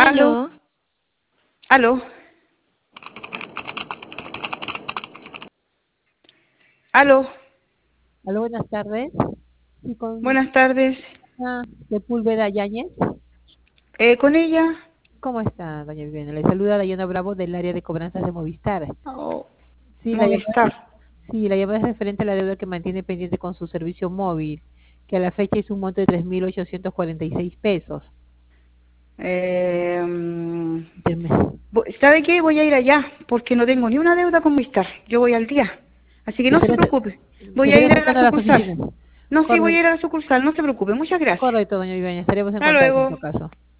Aló, Aló, aló, aló. Aló, buenas tardes. Sí, con Buenas tardes. Ana Sepúlveda Yáñez. Con ella. ¿Cómo está, doña Viviana? Le saluda Dayana Bravo del área de cobranzas de Movistar. Oh, Sí, Movistar. la llamada es referente a la deuda que mantiene pendiente con su servicio móvil, que a la fecha es un monto de 3.846 pesos. Eh, Deme- ¿Sabe qué? Voy a ir allá porque no tengo ni una deuda con Movistar. Yo voy al día. Así que ¿Se no se estaría, preocupe. se Voy a estaría ir a la acercando a las oficinas? sucursal. No, sí, voy a Correcto, ir a la sucursal. No se preocupe. Muchas gracias. correcto, doña Viviana. Estaremos en Hasta contacto en todo luego. caso.